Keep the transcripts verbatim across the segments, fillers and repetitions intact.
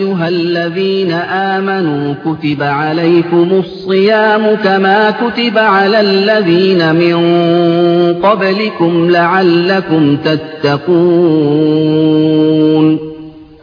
أيها الذين آمنوا كتب عليكم الصيام كما كتب على الذين من قبلكم لعلكم تتقون.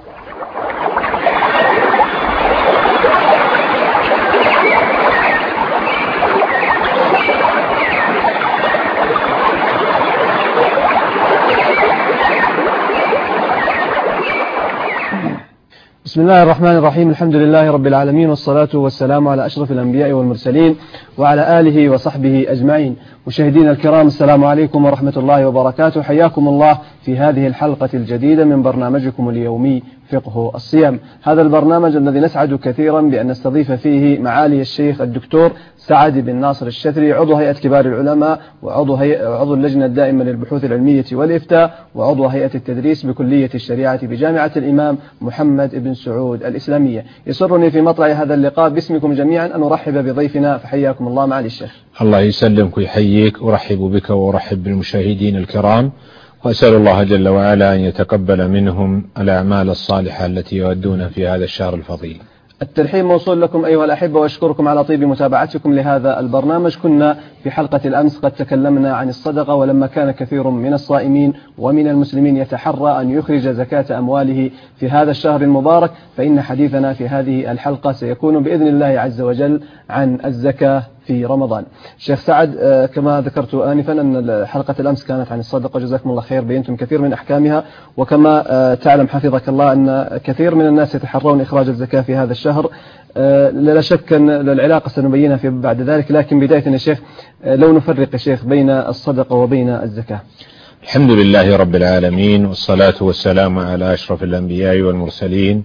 بسم الله الرحمن الرحيم. الحمد لله رب العالمين، والصلاة والسلام على أشرف الأنبياء والمرسلين وعلى آله وصحبه أجمعين. مشاهدينا الكرام، السلام عليكم ورحمة الله وبركاته. حياكم الله في هذه الحلقة الجديدة من برنامجكم اليومي فقه الصيام. هذا البرنامج الذي نسعد كثيرا بأن نستضيف فيه معالي الشيخ الدكتور سعد بن ناصر الشتري، عضو هيئة كبار العلماء وعضو عضو اللجنة الدائمة للبحوث العلمية والإفتاء وعضو هيئة التدريس بكلية الشريعة بجامعة الإمام محمد بن سعود الإسلامية. يسرني في مطلع هذا اللقاء باسمكم جميعا أن أرحب بضيفنا، فحياكم الله معالي الشيخ. الله يسلمك ويحييك، أرحب بك وأرحب بالمشاهدين الكرام، وأسأل الله جل وعلا أن يتقبل منهم الأعمال الصالحة التي يودون في هذا الشهر الفضيل. الترحيب موصول لكم أيها الأحبة، وأشكركم على طيب متابعتكم لهذا البرنامج. كنا في حلقة الأمس قد تكلمنا عن الصدقة، ولما كان كثير من الصائمين ومن المسلمين يتحرى أن يخرج زكاة أمواله في هذا الشهر المبارك، فإن حديثنا في هذه الحلقة سيكون بإذن الله عز وجل عن الزكاة في رمضان. شيخ سعد، كما ذكرت آنفا أن حلقة الأمس كانت عن الصدقة، جزاكم الله خير، بينتم كثير من أحكامها، وكما تعلم حفظك الله أن كثير من الناس يتحرون إخراج الزكاة في هذا الشهر. لا شك أن العلاقة سنبينها في بعد ذلك، لكن بداية يا شيخ لو نفرق يا شيخ بين الصدقة وبين الزكاة. الحمد لله رب العالمين، والصلاة والسلام على أشرف الأنبياء والمرسلين،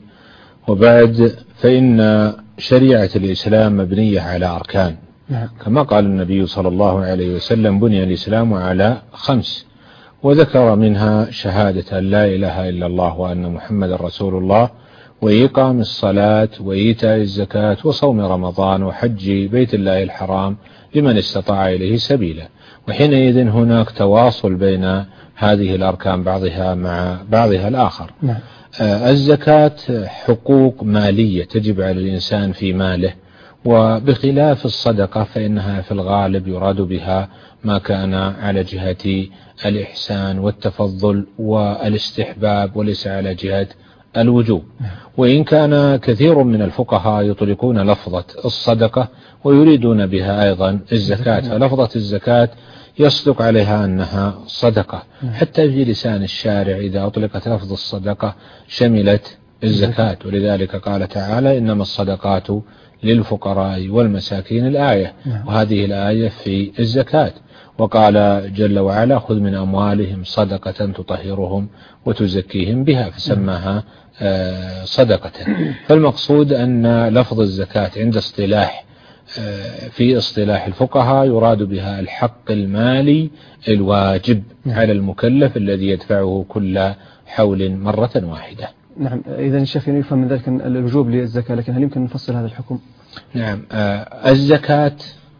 وبعد، فإن شريعة الإسلام مبنية على أركان، كما قال النبي صلى الله عليه وسلم: بني الإسلام على خمس، وذكر منها شهادة أن لا إله إلا الله وأن محمد رسول الله، وإقام الصلاة، وإيتاء الزكاة، وصوم رمضان، وحج بيت الله الحرام لمن استطاع إليه سبيلا. وحينئذ هناك تواصل بين هذه الأركان بعضها مع بعضها الآخر. نعم. آه الزكاة حقوق مالية تجب على الإنسان في ماله، وبخلاف الصدقة فإنها في الغالب يراد بها ما كان على جهة الإحسان والتفضل والاستحباب، وليس على جهة الوجوب. وإن كان كثير من الفقهاء يطلقون لفظة الصدقة ويريدون بها أيضا الزكاة، فلفظة الزكاة يصدق عليها أنها صدقة، حتى في لسان الشارع إذا أطلقت لفظ الصدقة شملت الزكاة، ولذلك قال تعالى: إنما الصدقات للفقراء والمساكين، الآية، وهذه الآية في الزكاة. وقال جل وعلا: خذ من أموالهم صدقة تطهرهم وتزكيهم بها، فسماها صدقة. فالمقصود أن لفظ الزكاة عند اصطلاح في اصطلاح الفقهاء يراد بها الحق المالي الواجب على المكلف الذي يدفعه كل حول مرة واحدة. نعم، إذا الشيخ يفهم من ذلك الوجوب للزكاة، لكن هل يمكن نفصل هذا الحكم؟ نعم، الزكاة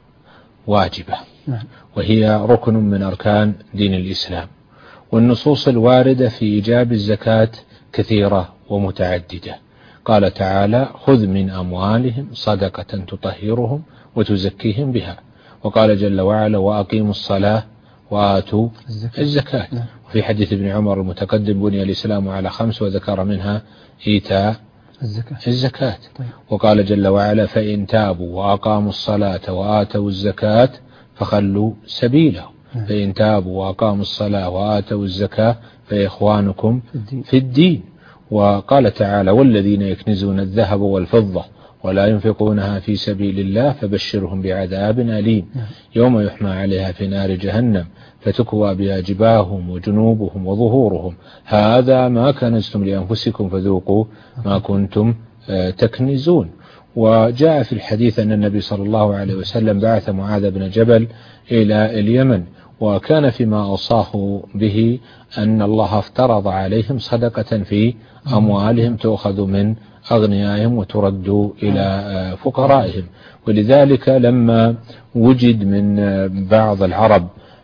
واجبة، وهي ركن من أركان دين الإسلام، والنصوص الواردة في إيجاب الزكاة كثيرة ومتعددة. قال تعالى: خذ من أموالهم صدقة تطهرهم وتزكيهم بها. وقال جل وعلا: وأقيموا الصلاة وآتوا الزكاة. وفي حديث ابن عمر المتقدم: بني الإسلام على خمس، وذكر منها إيتاء الزكاة, الزكاة. طيب. وقال جل وعلا: فإن تابوا وأقاموا الصلاة وآتوا الزكاة فخلوا سبيلهم. فإن تابوا وأقاموا الصلاة وآتوا الزكاة فإخوانكم في الدين. وقال تعالى: والذين يكنزون الذهب والفضة ولا ينفقونها في سبيل الله فبشرهم بعذاب أليم يوم يحمى عليها في نار جهنم فتكوى بها جباههم وجنوبهم وظهورهم هذا ما كنزتم لأنفسكم فذوقوا ما كنتم تكنزون. وجاء في الحديث أن النبي صلى الله عليه وسلم بعث معاذ بن جبل إلى اليمن، وكان فيما أوصاه به أن الله افترض عليهم صدقة في أموالهم تؤخذ من أغنيائهم وترد إلى فقرائهم. ولذلك لما وجد من بعض العرب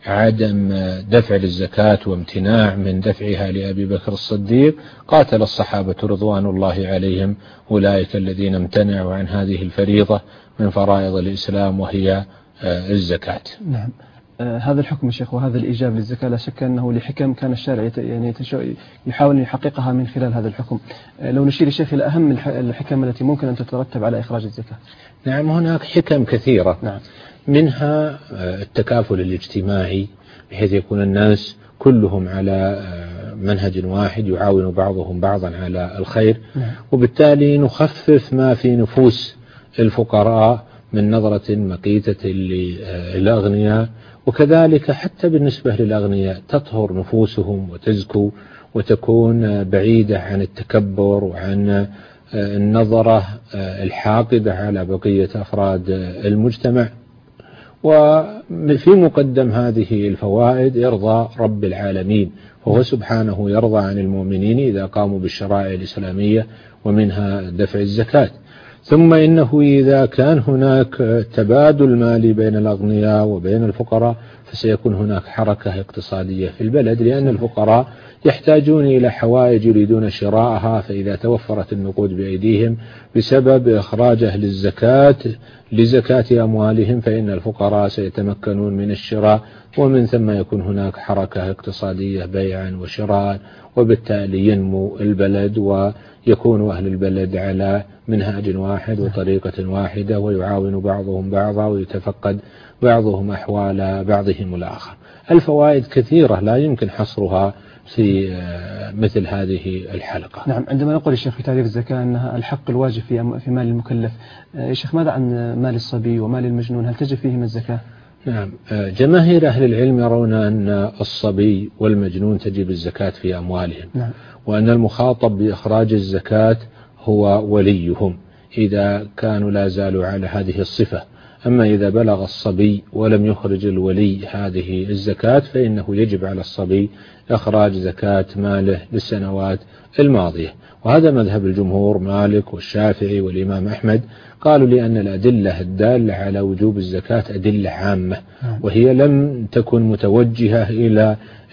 عدم دفع الزكاة وامتناع من دفعها لأبي بكر الصديق، قاتل الصحابة رضوان الله عليهم أولئك الذين امتنعوا عن هذه الفريضة من فرائض الإسلام وهي الزكاة. نعم. آه هذا الحكم يا شيخ وهذا الإيجاب للزكاة لا شك أنه لحكم كان الشارع يعني يحاول أن يحققها من خلال هذا الحكم. آه لو نشير يا شيخ إلى أهم الحكم التي ممكن أن تترتب على إخراج الزكاة. نعم، هناك حكم كثيرة. نعم. منها التكافل الاجتماعي بحيث يكون الناس كلهم على منهج واحد يعاون بعضهم بعضا على الخير. نعم. وبالتالي نخفف ما في نفوس الفقراء من نظرة مقيتة للأغنياء، وكذلك حتى بالنسبة للأغنياء تطهر نفوسهم وتزكو وتكون بعيدة عن التكبر وعن النظرة الحاقدة على بقية أفراد المجتمع. وفي مقدم هذه الفوائد إرضاء رب العالمين، فهو سبحانه يرضى عن المؤمنين إذا قاموا بالشرائع الإسلامية ومنها دفع الزكاة. ثم إنه إذا كان هناك تبادل مالي بين الأغنياء وبين الفقراء فسيكون هناك حركة اقتصادية في البلد، لأن الفقراء يحتاجون إلى حوائج يريدون شراءها، فإذا توفرت النقود بأيديهم بسبب إخراج أهل الزكاة لزكاة أموالهم فإن الفقراء سيتمكنون من الشراء، ومن ثم يكون هناك حركة اقتصادية بيعا وشراء، وبالتالي ينمو البلد ويكون أهل البلد على منهاج واحد وطريقة واحدة ويعاون بعضهم بعضا ويتفقد بعضهم أحوال بعضهم الآخر. الفوائد كثيرة لا يمكن حصرها في مثل هذه الحلقة. نعم. عندما نقول الشيخ في تعريف الزكاة أنها الحق الواجب في في مال المكلف، يا شيخ ماذا عن مال الصبي ومال المجنون؟ هل تجب فيهما الزكاة؟ نعم. جماهير أهل العلم يرون أن الصبي والمجنون تجب الزكاة في أموالهم. نعم. وأن المخاطب بإخراج الزكاة هو وليهم إذا كانوا لا زالوا على هذه الصفة. أما إذا بلغ الصبي ولم يخرج الولي هذه الزكاة فإنه يجب على الصبي إخراج زكاة ماله للسنوات الماضية. وهذا مذهب الجمهور مالك والشافعي والإمام أحمد، قالوا لأن الأدلة الدالة على وجوب الزكاة أدلة عامة، وهي لم تكن متوجهة إلى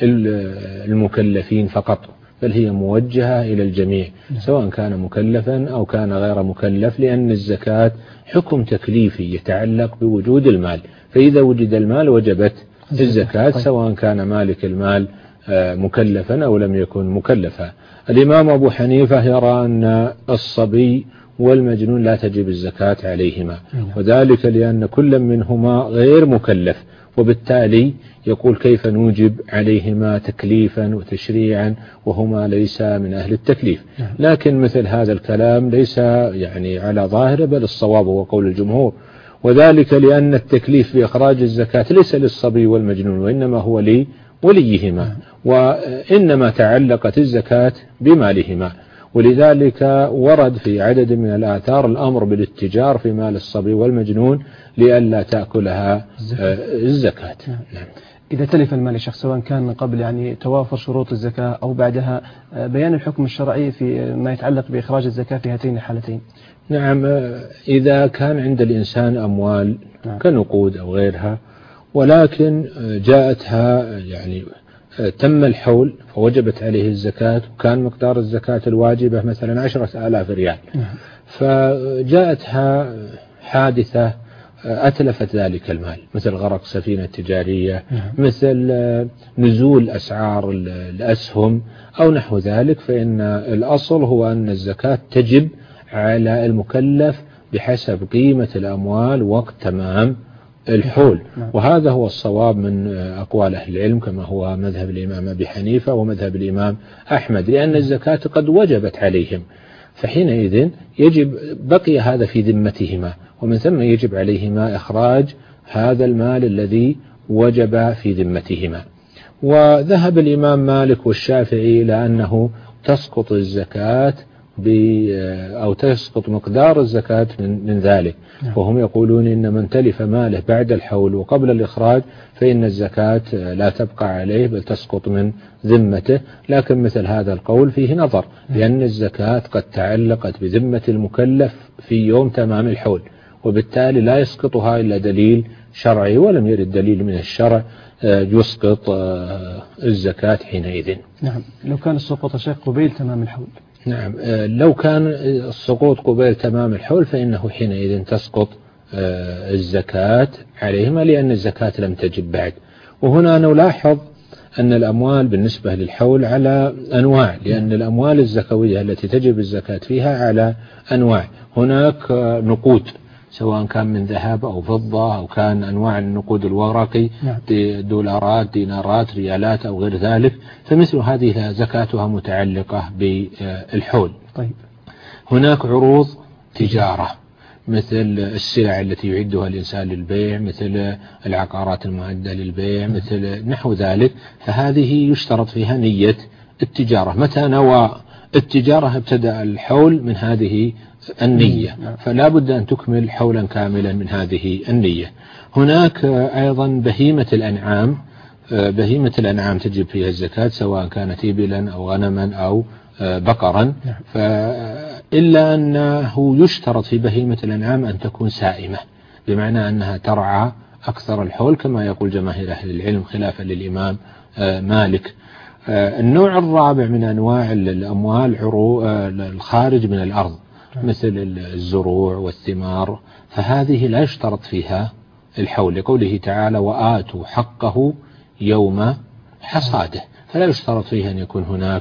المكلفين فقط، بل هي موجهة إلى الجميع سواء كان مكلفا أو كان غير مكلف، لأن الزكاة حكم تكليفي يتعلق بوجود المال، فإذا وجد المال وجبت الزكاة سواء كان مالك المال مكلفا أو لم يكن مكلفا. الإمام أبو حنيفة يرى أن الصبي والمجنون لا تجب الزكاة عليهما، وذلك لأن كل منهما غير مكلف، وبالتالي يقول كيف نوجب عليهما تكليفا وتشريعا وهما ليس من أهل التكليف. لكن مثل هذا الكلام ليس يعني على ظاهره، بل الصواب هو قول الجمهور، وذلك لأن التكليف بإخراج الزكاة ليس للصبي والمجنون وإنما هو لوليهما، وإنما تعلقت الزكاة بمالهما. ولذلك ورد في عدد من الآثار الأمر بالاتجار في مال الصبي والمجنون لئلا تأكلها الزكاة. نعم. إذا تلف المال شخص سواء كان قبل يعني توافر شروط الزكاة أو بعدها، بيان الحكم الشرعي في ما يتعلق بإخراج الزكاة في هاتين الحالتين. نعم. إذا كان عند الإنسان أموال نعم. كنقود أو غيرها، ولكن جاءتها يعني تم الحول فوجبت عليه الزكاة، وكان مقدار الزكاة الواجبة مثلا عشرة آلاف ريال، فجاءتها حادثة أتلفت ذلك المال، مثل غرق سفينة تجارية، مثل نزول أسعار الأسهم أو نحو ذلك، فإن الأصل هو أن الزكاة تجب على المكلف بحسب قيمة الأموال وقت تمام الحول. وهذا هو الصواب من أقوال أهل العلم كما هو مذهب الإمام أبي حنيفة ومذهب الإمام أحمد، لأن الزكاة قد وجبت عليهم، فحينئذ يجب بقي هذا في ذمتهما، ومن ثم يجب عليهما إخراج هذا المال الذي وجب في ذمتهما. وذهب الإمام مالك والشافعي إلى أنه تسقط الزكاة أو تسقط مقدار الزكاة من, من ذلك، وهم يقولون إن من تلف ماله بعد الحول وقبل الإخراج فإن الزكاة لا تبقى عليه بل تسقط من ذمته. لكن مثل هذا القول فيه نظر، لأن الزكاة قد تعلقت بذمة المكلف في يوم تمام الحول، وبالتالي لا يسقطها إلا دليل شرعي ولم يرد دليل من الشرع يسقط الزكاة حينئذ. نعم. لو كان السقوط شيخ قبيل تمام الحول. نعم. لو كان السقوط قبيل تمام الحول فإنه حينئذ تسقط الزكاة عليهما لأن الزكاة لم تجب بعد. وهنا نلاحظ أن الأموال بالنسبة للحول على أنواع، لأن الأموال الزكوية التي تجب الزكاة فيها على أنواع. هناك نقود سواء كان من ذهب أو فضة أو كان أنواع النقود الورقي، دولارات، دينارات، ريالات أو غير ذلك، فمثل هذه زكاتها متعلقة بالحول. طيب. هناك عروض تجارة مثل السلع التي يعدها الإنسان للبيع، مثل العقارات المعدة للبيع، مثل نحو ذلك، فهذه يشترط فيها نية التجارة. متى نوى التجارة ابتدأ الحول من هذه النية، فلا بد أن تكمل حولا كاملا من هذه النية. هناك أيضا بهيمة الأنعام، بهيمة الأنعام تجب فيها الزكاة سواء كانت إبلا أو غنما أو بقرا، إلا أنه يشترط في بهيمة الأنعام أن تكون سائمة، بمعنى أنها ترعى أكثر الحول كما يقول جماهير أهل العلم خلافا للإمام مالك. النوع الرابع من أنواع الأموال الخارج من الأرض مثل الزروع والثمار، فهذه لا يشترط فيها الحول لقوله تعالى وآتوا حقه يوم حصاده، فلا يشترط فيها أن يكون هناك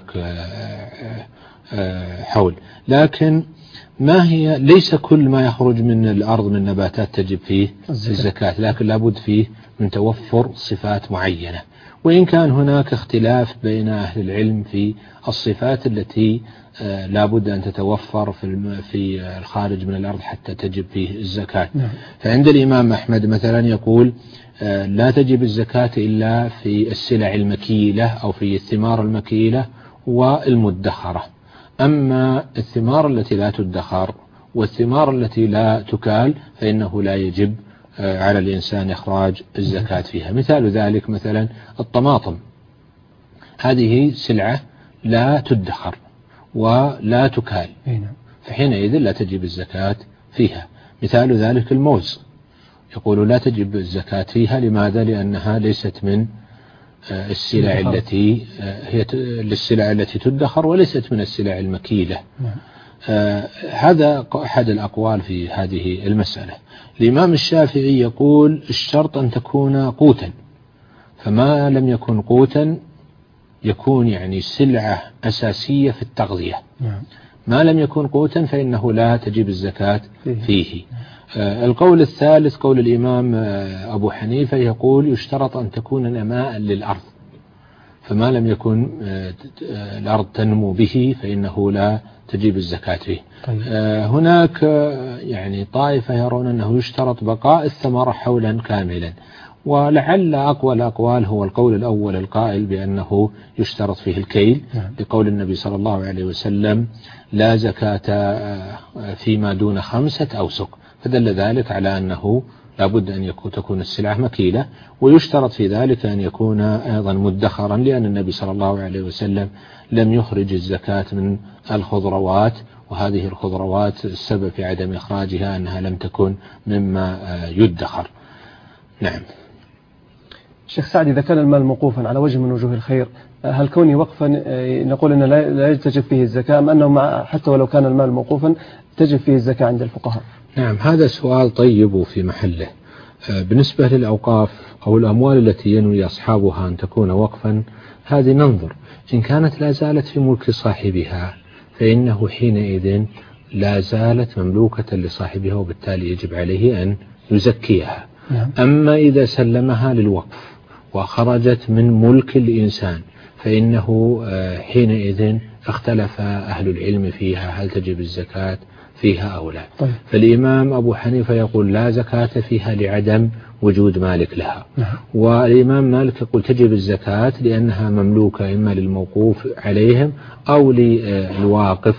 حول. لكن ما هي ليس كل ما يخرج من الأرض من نباتات تجب فيه الزكاة، لكن لابد فيه من توفر صفات معينة، وإن كان هناك اختلاف بين أهل العلم في الصفات التي لابد أن تتوفر في في الخارج من الأرض حتى تجب فيه الزكاة. فعند الإمام أحمد مثلا يقول لا تجب الزكاة إلا في السلع المكيلة أو في الثمار المكيلة والمدخرة، أما الثمار التي لا تدخر والثمار التي لا تكال فإنه لا يجب على الإنسان إخراج الزكاة فيها. مثال ذلك مثلا الطماطم، هذه سلعة لا تدخر ولا تكال، فحينئذ لا تجب الزكاة فيها. مثال ذلك الموز، يقول لا تجب الزكاة فيها، لماذا؟ لأنها ليست من السلع التي هي للسلع التي تدخر وليست من السلع المكيلة. آه هذا أحد الأقوال في هذه المسألة. الإمام الشافعي يقول الشرط أن تكون قوتا، فما لم يكن قوتا يكون يعني سلعة أساسية في التغذية، ما لم يكن قوتا فإنه لا تجب الزكاة فيه. آه القول الثالث قول الإمام آه أبو حنيفة، يقول يشترط أن تكون نماء للأرض، فما لم يكن آه الأرض تنمو به فإنه لا تجيب الزكاة فيه. طيب. آه هناك آه يعني طائفة يرون أنه يشترط بقاء الثمرة حولا كاملا، ولعل أقوى الأقوال هو القول الأول القائل بأنه يشترط فيه الكيل، بقول النبي صلى الله عليه وسلم لا زكاة فيما دون خمسة أوسق، فدل ذلك على أنه لابد أن يكون تكون السلعة مكيلة، ويشترط في ذلك أن يكون أيضا مدخرا، لأن النبي صلى الله عليه وسلم لم يخرج الزكاة من الخضروات، وهذه الخضروات السبب في عدم إخراجها أنها لم تكن مما يدخر. نعم. شيخ سعد، إذا كان المال موقوفا على وجه من وجوه الخير، هل كوني وقفا نقول أن لا تجب فيه الزكاة، أم أنه حتى ولو كان المال موقوفا تجب فيه الزكاة عند الفقهاء؟ نعم، هذا سؤال طيب وفي محله. بالنسبة للأوقاف أو الأموال التي ينوي أصحابها أن تكون وقفا، هذه ننظر إن كانت لا زالت في ملك صاحبها فإنه حينئذ لا زالت مملوكة لصاحبها، وبالتالي يجب عليه أن يزكيها. نعم. أما إذا سلمها للوقف وخرجت من ملك الإنسان فإنه حينئذ اختلف أهل العلم فيها هل تجب الزكاة فيها أو لا. طيب. فالإمام أبو حنيفة يقول لا زكاة فيها لعدم وجود مالك لها. نعم. والإمام مالك يقول تجب الزكاة لأنها مملوكة إما للموقوف عليهم أو للواقف.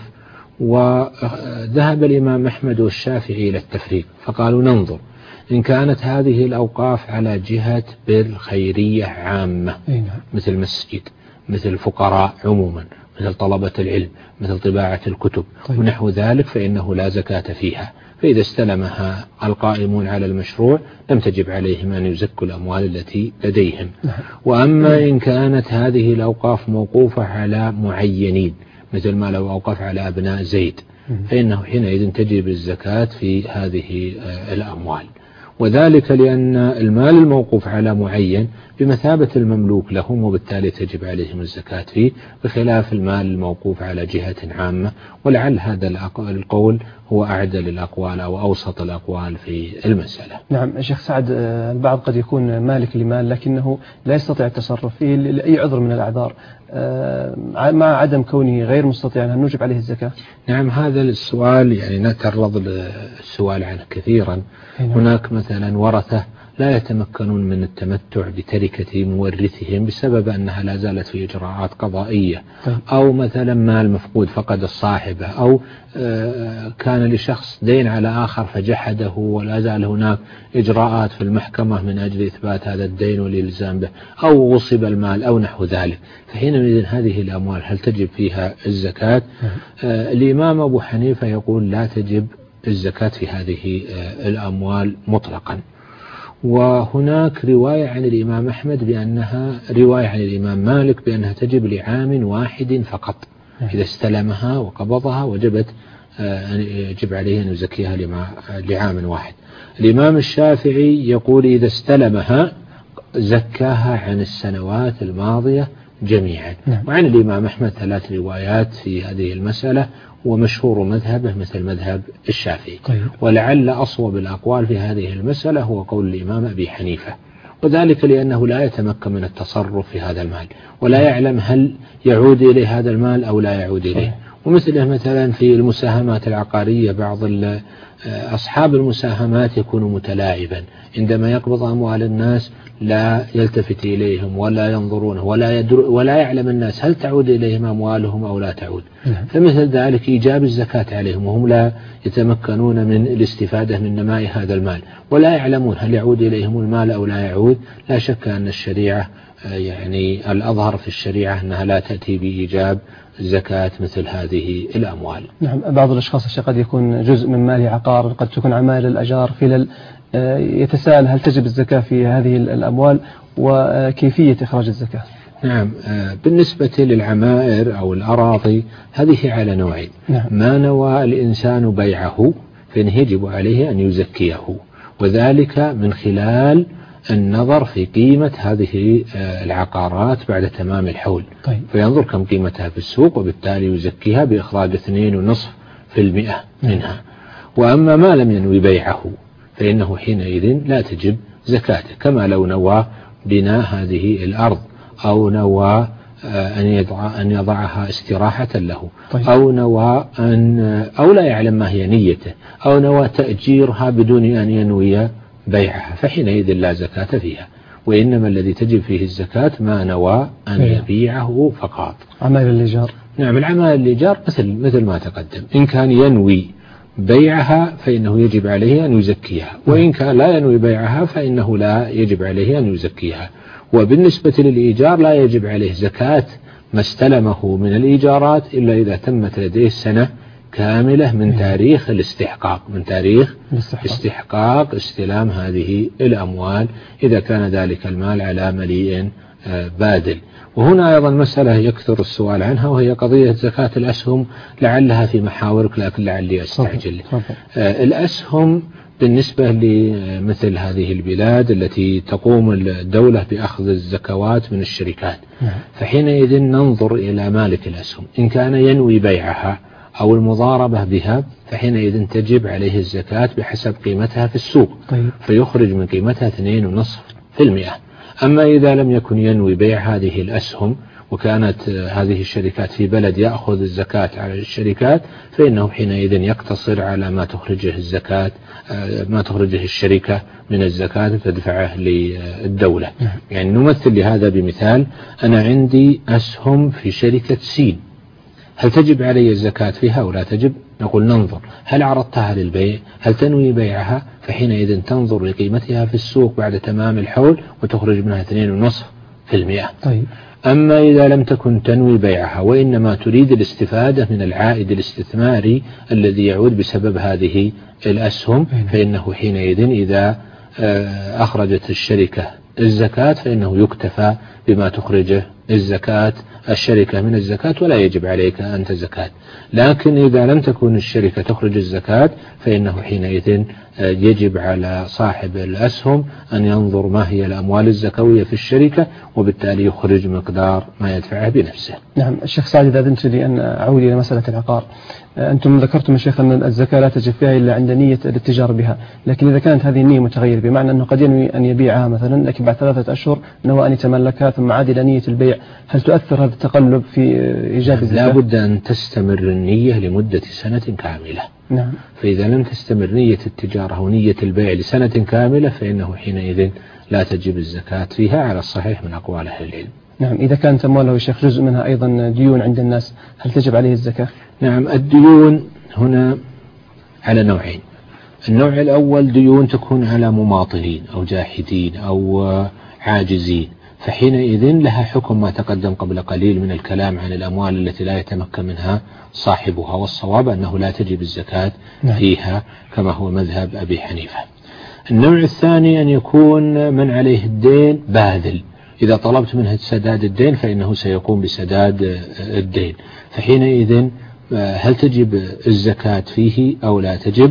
وذهب الإمام أحمد والشافعي إلى التفريق، فقالوا ننظر إن كانت هذه الأوقاف على جهة بر خيرية عامة مثل مسجد، مثل الفقراء عموما، مثل طلبة العلم، مثل طباعة الكتب طيب. ونحو ذلك، فإنه لا زكاة فيها. فإذا استلمها القائمون على المشروع لم تجب عليهم أن يزكوا الأموال التي لديهم. وأما إن كانت هذه الأوقاف موقوفة على معينين، مثل ما لو أوقف على أبناء زيد، فإنه حينئذ تجب الزكاة في هذه الأموال، وذلك لأن المال الموقوف على معين بمثابة المملوك لهم، وبالتالي تجب عليهم الزكاة فيه، بخلاف المال الموقوف على جهة عامة. ولعل هذا القول هو أعدل الأقوال أو أوسط الأقوال في المسألة. نعم شيخ سعد، البعض قد يكون مالك لمال لكنه لا يستطيع التصرف فيه لأي عذر من الأعذار، مع عدم كونه غير مستطيع، هل نوجب عليه الزكاة؟ نعم، هذا السؤال يعني نتعرض للسؤال عنه كثيرا. هناك مثلا ورثة لا يتمكنون من التمتع بتركة مورثهم بسبب أنها لا زالت في إجراءات قضائية، أو مثلا مال مفقود فقد الصاحبة، أو كان لشخص دين على آخر فجحده ولا زال هناك إجراءات في المحكمة من أجل إثبات هذا الدين والإلزام به، أو غصب المال أو نحو ذلك. فحينئذ هذه الأموال هل تجب فيها الزكاة؟ الإمام أبو حنيفة يقول لا تجب الزكاة في هذه الأموال مطلقا. وهناك رواية عن الإمام أحمد بأنها رواية عن الإمام مالك بأنها تجب لعام واحد فقط، إذا استلمها وقبضها وجبت يجب عليه أن يزكيها لعام واحد. الإمام الشافعي يقول إذا استلمها زكاها عن السنوات الماضية جميعا. وعن الإمام أحمد ثلاث روايات في هذه المسألة، ومشهور مذهبه مثل مذهب الشافعي. طيب. ولعل أصوب الأقوال في هذه المسألة هو قول الإمام أبي حنيفة، وذلك لأنه لا يتمكن من التصرف في هذا المال، ولا يعلم هل يعود إليه هذا المال أو لا يعود إليه. ومثله مثلا في المساهمات العقارية، بعض أصحاب المساهمات يكون متلاعبا، عندما يقبض أموال الناس لا يلتفت إليهم ولا ينظرون ولا يدر ولا يعلم الناس هل تعود إليهم أموالهم أو لا تعود. فمثل ذلك إيجاب الزكاة عليهم وهم لا يتمكنون من الاستفادة من نماء هذا المال، ولا يعلمون هل يعود إليهم المال أو لا يعود. لا شك أن الشريعة يعني الأظهر في الشريعة أنها لا تأتي بإيجاب زكاة مثل هذه الأموال. نعم، بعض الأشخاص قد يكون جزء من ماله عقار، قد تكون عمائر الأجار خلال، يتساءل هل تجب الزكاة في هذه الأموال وكيفية إخراج الزكاة؟ نعم، بالنسبة للعمائر أو الأراضي هذه على نوعين. نعم. ما نوى الإنسان بيعه فإنه يجب عليه أن يزكيه، وذلك من خلال النظر في قيمة هذه العقارات بعد تمام الحول. طيب. فينظر كم قيمتها في السوق، وبالتالي يزكيها بإخراج اثنين ونصف في المئة منها. وأما ما لم ينوي بيعه فإنه حينئذ لا تجب زكاته، كما لو نوى بناء هذه الأرض، أو نوى أن يضع أن يضعها استراحة له. طيب. أو نوى أن أو لا يعلم ما هي نيته، أو نوى تأجيرها بدون أن ينوي بيعها، فحينئذ لا زكاة فيها. وإنما الذي تجب فيه الزكاة ما نوى أن يبيعه فقط. عمائر الإيجار. نعم، العمائر الإيجار مثل مثل ما تقدم، إن كان ينوي بيعها فإنه يجب عليه أن يزكيها، وإن كان لا ينوي بيعها فإنه لا يجب عليه أن يزكيها. وبالنسبة للإيجار لا يجب عليه زكاة ما استلمه من الإيجارات إلا إذا تمت لديه سنة كاملة من تاريخ الاستحقاق، من تاريخ استحقاق استلام هذه الأموال، إذا كان ذلك المال على مليء بادل. وهنا أيضا مسألة يكثر السؤال عنها، وهي قضية زكاة الأسهم، لعلها في محاورك لكن لعلي أستعجل. الأسهم بالنسبة لمثل هذه البلاد التي تقوم الدولة بأخذ الزكوات من الشركات، فحينئذ ننظر إلى مالك الأسهم، إن كان ينوي بيعها أو المضاربة بها فحينئذ تجب عليه الزكاة بحسب قيمتها في السوق. طيب. فيخرج من قيمتها اثنين ونصف في المئة. أما إذا لم يكن ينوي بيع هذه الأسهم وكانت هذه الشركات في بلد يأخذ الزكاة على الشركات، فإنه حينئذ يقتصر على ما تخرجه الزكاة ما تخرجه الشركة من الزكاة تدفعه للدولة. يعني نمثل لهذا بمثال، أنا عندي أسهم في شركة سين، هل تجب علي الزكاة فيها أو لا تجب؟ نقول ننظر هل عرضتها للبيع، هل تنوي بيعها، فحينئذ تنظر لقيمتها في السوق بعد تمام الحول وتخرج منها اثنين ونصف في المئة. طيب. أما إذا لم تكن تنوي بيعها وإنما تريد الاستفادة من العائد الاستثماري الذي يعود بسبب هذه الأسهم، فإنه حينئذ إذا أخرجت الشركة الزكاة فإنه يكتفى بما تخرجه الزكاة الشركة من الزكاة ولا يجب عليك أنت زكاة. لكن إذا لم تكن الشركة تخرج الزكاة فإنه حينئذ يجب على صاحب الأسهم أن ينظر ما هي الأموال الزكوية في الشركة وبالتالي يخرج مقدار ما يدفعه بنفسه. نعم. الشيخ سعد، إذا أذنت لي أن أعود إلى مسألة العقار، أنتم ذكرتم يا شيخ أن الزكاة لا تجب فيها إلا عند نية الاتجار بها، لكن إذا كانت هذه النية متغيرة بمعنى أنه قد ينوي أن يبيعها مثلا لكن بعد ثلاثة أشهر نوى أن يتملكها ثم عاد إلى نية البيع، هل تؤثر هذا التقلب في إيجاب الزكاة؟ لا بد أن تستمر النية لمدة سنة كاملة. نعم. فإذا لم تستمر نية التجارة ونية البيع لسنة كاملة فإنه حينئذ لا تجب الزكاة فيها على الصحيح من أقوال أهل العلم. نعم. إذا كانت أمواله يا شيخ جزء منها أيضا ديون عند الناس، هل تجب عليه الزكاة؟ نعم. الديون هنا على نوعين. النوع الأول ديون تكون على مماطلين أو جاحدين أو عاجزين، فحينئذ لها حكم ما تقدم قبل قليل من الكلام عن الأموال التي لا يتمكن منها صاحبها، والصواب أنه لا تجب الزكاة فيها كما هو مذهب أبي حنيفة. النوع الثاني أن يكون من عليه الدين باذل، إذا طلبت منه سداد الدين فإنه سيقوم بسداد الدين، فحينئذ هل تجب الزكاة فيه أو لا تجب؟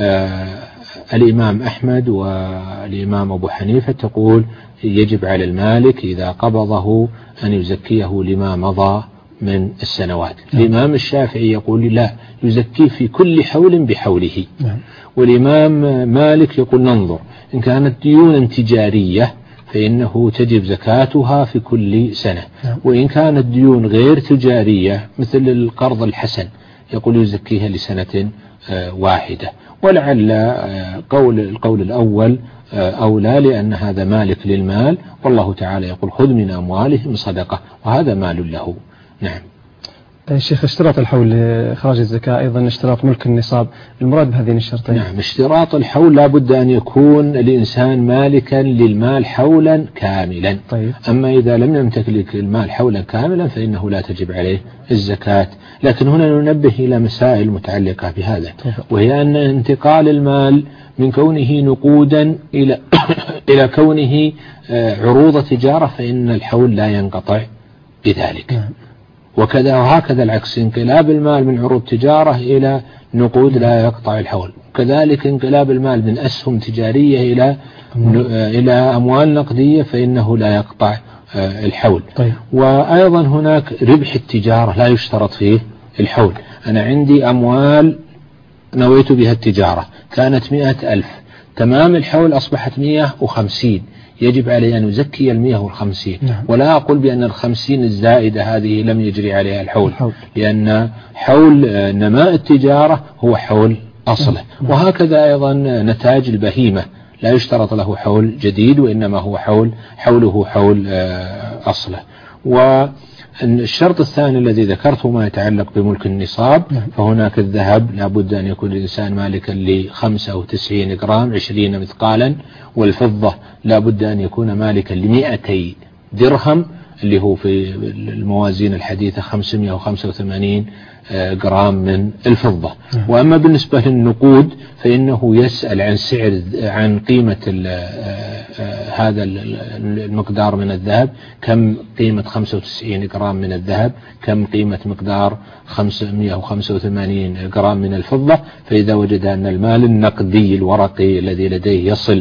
الإمام أحمد والإمام أبو حنيفة تقول يجب على المالك إذا قبضه أن يزكيه لما مضى من السنوات. الإمام الشافعي يقول لا، يزكيه في كل حول بحوله. والإمام مالك يقول ننظر، إن كانت ديونا تجارية فإنه تجب زكاتها في كل سنة، وإن كانت ديون غير تجارية مثل القرض الحسن يقول يزكيها لسنة واحدة. ولعل قول القول الأول أولى لأن هذا مالك للمال، والله تعالى يقول خذ من أموالهم صدقة وهذا مال له. نعم. الشيخ، اشتراط الحول لإخراج الزكاة أيضا اشتراط ملك النصاب، المراد بهذين الشرطين؟ نعم. اشتراط الحول لا بد أن يكون الإنسان مالكا للمال حولا كاملا. طيب. أما إذا لم يمتلك المال حولا كاملا فإنه لا تجب عليه الزكاة. لكن هنا ننبه إلى مسائل متعلقة بهذا، وهي أن انتقال المال من كونه نقودا إلى إلى كونه عروض تجارة فإن الحول لا ينقطع بذلك. نعم. وكذا وهكذا العكس، انقلاب المال من عروض تجارة إلى نقود لا يقطع الحول، كذلك انقلاب المال من أسهم تجارية إلى إلى أموال نقدية فإنه لا يقطع الحول. طيب. وأيضا هناك ربح التجارة لا يشترط فيه الحول. أنا عندي أموال نويت بها التجارة كانت مئة ألف، تمام الحول أصبحت مئة وخمسين، يجب علي أن يزكي المئة والخمسين. نعم. ولا أقول بأن الخمسين الزائدة هذه لم يجري عليها الحول، الحول. لأن حول نماء التجارة هو حول أصله. نعم. وهكذا أيضا نتاج البهيمة لا يشترط له حول جديد وإنما هو حول حوله حول أصله. والشرط الثاني الذي ذكرته ما يتعلق بملك النصاب. نعم. فهناك الذهب لا بد أن يكون الإنسان مالكا لخمسة وتسعين جرام عشرين مثقالا، والفضة لا بد أن يكون مالكا لمئتي درهم اللي هو في الموازين الحديثة خمسمائة وخمسة وثمانين جرام من الفضة. وأما بالنسبة للنقود فإنه يسأل عن سعر عن قيمة هذا المقدار من الذهب، كم قيمة خمسة وتسعين جرام من الذهب، كم قيمة مقدار خمسمائة وخمسة وثمانين جرام من الفضة. فإذا وجد أن المال النقدي الورقي الذي لديه يصل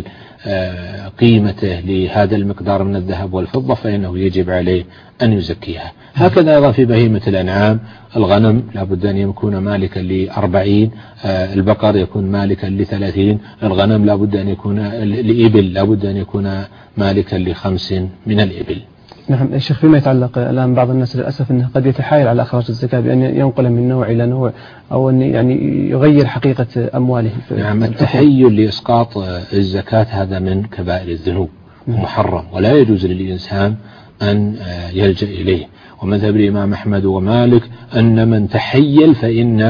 قيمته لهذا المقدار من الذهب والفضة فإنه يجب عليه أن يزكيها. هكذا أيضا في بهيمة الأنعام، الغنم لا بد أن يكون مالكا لأربعين، البقر يكون مالكا لثلاثين، الغنم لا بد أن يكون الإبل لا بد أن يكون مالكا لخمس من الإبل. نعم. الشيخ، فيما يتعلق الآن بعض الناس للأسف أنه قد يتحايل على إخراج الزكاة بأن ينقل من نوع إلى نوع أو أن يعني يغير حقيقة أمواله. نعم. التحيل لإسقاط الزكاة هذا من كبائر الذنوب ومحرم، ولا يجوز للإنسان أن يلجأ إليه. ومذهب الإمام أحمد ومالك أن من تحيل فإن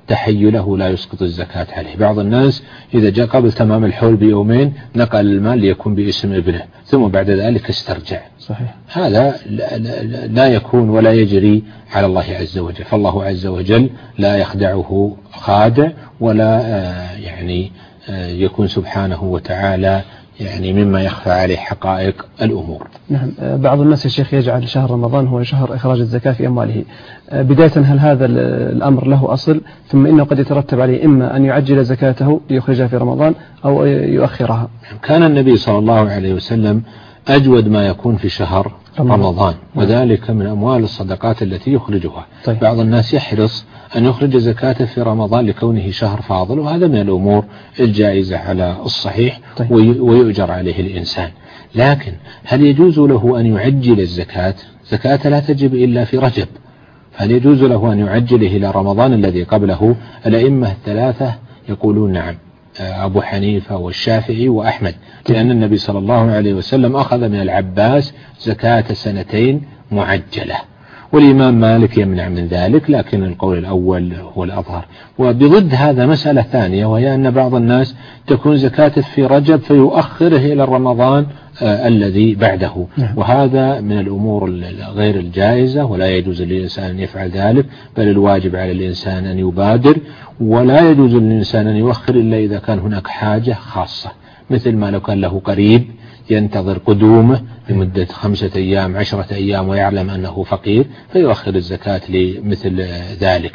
تحيله لا يسقط الزكاة عليه. بعض الناس إذا جاء قبل تمام الحول بيومين نقل المال ليكون باسم ابنه ثم بعد ذلك استرجع. صحيح. هذا لا, لا, لا يكون ولا يجري على الله عز وجل، فالله عز وجل لا يخدعه خادع ولا يعني يكون سبحانه وتعالى يعني مما يخفى عليه حقائق الأمور. نعم. بعض الناس يا شيخ يجعل شهر رمضان هو شهر إخراج الزكاة في أمواله. بداية هل هذا الأمر له أصل، ثم إنه قد يترتب عليه إما أن يعجل زكاته ليخرجها في رمضان أو يؤخرها؟ كان النبي صلى الله عليه وسلم أجود ما يكون في شهر رمضان, رمضان. وذلك من أموال الصدقات التي يخرجها. طيب. بعض الناس يحرص أن يخرج زكاته في رمضان لكونه شهر فاضل، وهذا من الأمور الجائزة على الصحيح. طيب. ويؤجر عليه الإنسان، لكن هل يجوز له أن يعجل الزكاة؟ زكاة لا تجب إلا في رجب، هل يجوز له أن يعجله إلى رمضان الذي قبله؟ الأئمة الثلاثة يقولون نعم، أبو حنيفة والشافعي وأحمد، لأن النبي صلى الله عليه وسلم أخذ من العباس زكاة سنتين معجلة، والإمام مالك يمنع من ذلك، لكن القول الأول هو الأظهر. وبضد هذا مسألة ثانية، وهي أن بعض الناس تكون زكاته في رجب فيؤخره إلى رمضان آه الذي بعده. وهذا من الأمور غير الجائزة، ولا يجوز للإنسان أن يفعل ذلك، بل الواجب على الإنسان أن يبادر، ولا يجوز للإنسان أن يؤخر إلا إذا كان هناك حاجة خاصة، مثل ما لو كان له قريب ينتظر قدومه لمدة خمسة أيام عشرة أيام ويعلم أنه فقير فيؤخر الزكاة لمثل ذلك.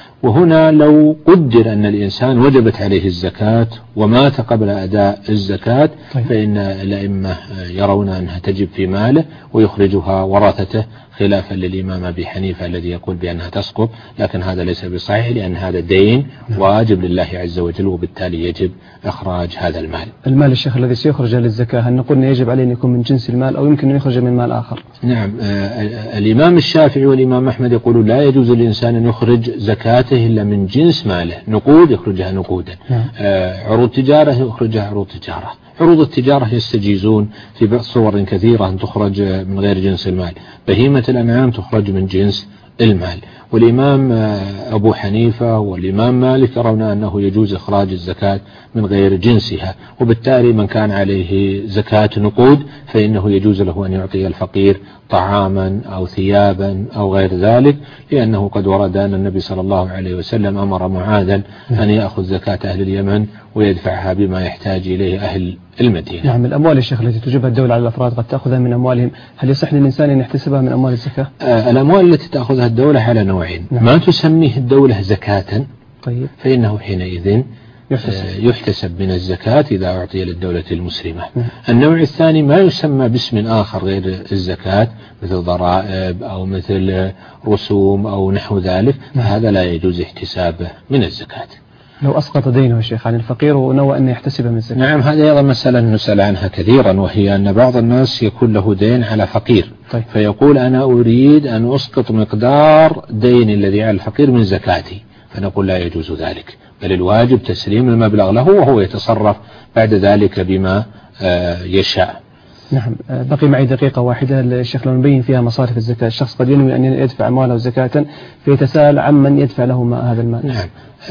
وهنا لو قدر أن الإنسان وجبت عليه الزكاة ومات قبل أداء الزكاة فإن الأئمة يرون أنها تجب في ماله ويخرجها ورثته، خلافا للإمام أبي حنيفة الذي يقول بأنها تسقط، لكن هذا ليس بصحيح، لأن هذا دين واجب لله عز وجل، وبالتالي يجب إخراج هذا المال. المال الشيخ الذي سيخرج للزكاة هل نقول يجب عليه أن يكون من جنس المال أو يمكن أن يخرج من مال آخر؟ نعم. الإمام الشافعي والإمام أحمد يقولون لا يجوز للإنسان أن يخرج زكاته إلا من جنس ماله، نقود يخرجها نقودا، عروض تجارة يخرجها عروض تجارة. عروض التجارة يستجيزون في صور كثيرة أن تخرج من غير جنس المال، بهيمة الأنعام تخرج من جنس المال. والإمام أبو حنيفة والإمام مالك يرون أنه يجوز إخراج الزكاة من غير جنسها، وبالتالي من كان عليه زكاة نقود فإنه يجوز له أن يعطي الفقير طعاما أو ثيابا أو غير ذلك، لأنه قد ورد أن النبي صلى الله عليه وسلم أمر معاذا أن يأخذ زكاة أهل اليمن ويدفعها بما يحتاج إليه أهل المدينة. نعم. الأموال يا شيخ التي تجيبها الدولة على الأفراد قد تأخذها من أموالهم، هل يصح للإنسان أن يحتسبها من أموال الزكاة؟ آه الأموال التي تأخذها الدولة على نوعين. نعم. ما تسميه الدولة زكاة طيب. فإنه حينئذ يحتسب. يحتسب من الزكاة إذا أعطي للدولة المسلمة. نعم. النوع الثاني ما يسمى باسم آخر غير الزكاة، مثل ضرائب أو مثل رسوم أو نحو ذلك، نعم. هذا لا يجوز احتسابه من الزكاة. لو أسقط دينه يا شيخ عن الفقير ونوى أن يحتسب من الزكاة. نعم. هذه أيضا مسألة نسأل عنها كثيرا، وهي أن بعض الناس يكون له دين على فقير. طيب. فيقول أنا أريد أن أسقط مقدار دين الذي على الفقير من زكاتي، فنقول لا يجوز ذلك، بل الواجب تسليم المبلغ له وهو يتصرف بعد ذلك بما يشاء. نعم. بقي معي دقيقة واحدة الشيخ لو نبين فيها مصارف الزكاة. الشخص قد ينوي أن يدفع أمواله زكاة فيتساءل عمن يدفع له هذا المال. نعم.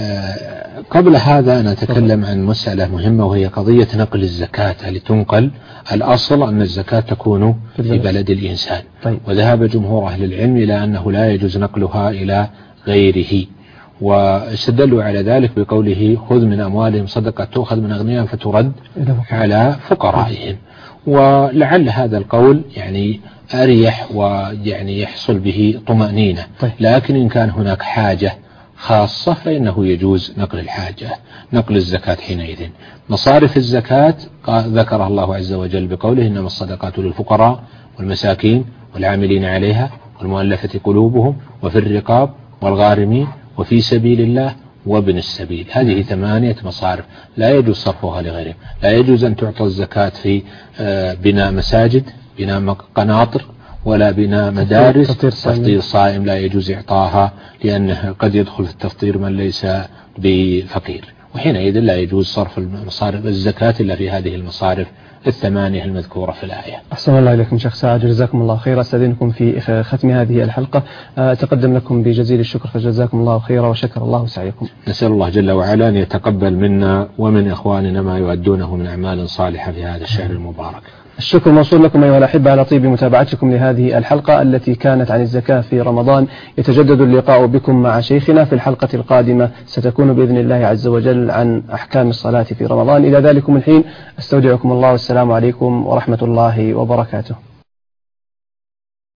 قبل هذا أنا أتكلم عن مسألة مهمة، وهي قضية نقل الزكاة. هل تنقل؟ الأصل أن الزكاة تكون في بلد الإنسان. طيب. وذهب جمهور أهل العلم إلى أنه لا يجوز نقلها إلى غيره، واستدلوا على ذلك بقوله خذ من أموالهم صدقة تؤخذ من أغنيائهم فترد على فقرائهم. ولعل هذا القول يعني أريح ويعني يحصل به طمأنينة. طيب. لكن إن كان هناك حاجة خاصة فإنه يجوز نقل الحاجة، نقل الزكاة حينئذ. مصارف الزكاة ذكرها الله عز وجل بقوله إنما الصدقات للفقراء والمساكين والعاملين عليها والمؤلفة قلوبهم وفي الرقاب والغارمين وفي سبيل الله وابن السبيل. هذه ثمانية مصارف لا يجوز صرفها لغيرهم. لا يجوز أن تعطى الزكاة في بناء مساجد، بناء قناطر، ولا بناء مدارس. تفطير صائم لا يجوز إعطاها، لأنه قد يدخل في التفطير من ليس بفقير. وحينئذ لا يجوز صرف المصارف الزكاة إلا في هذه المصارف الثمانية المذكورة في الآية. أحسن الله إليكم شيخ سعد، جزاكم الله خيرا. أستأذنكم في ختم هذه الحلقة أتقدم لكم بجزيل الشكر، فجزاكم الله خيرا وشكر الله سعيكم. نسأل الله جل وعلا أن يتقبل منا ومن إخواننا ما يؤدونه من أعمال صالحة في هذا الشهر المبارك. الشكر موصول لكم أيها الأحبة على طيب متابعتكم لهذه الحلقة التي كانت عن الزكاة في رمضان. يتجدد اللقاء بكم مع شيخنا في الحلقة القادمة، ستكون بإذن الله عز وجل عن أحكام الصلاة في رمضان. إلى ذلكم الحين أستودعكم الله والسلام عليكم ورحمة الله وبركاته.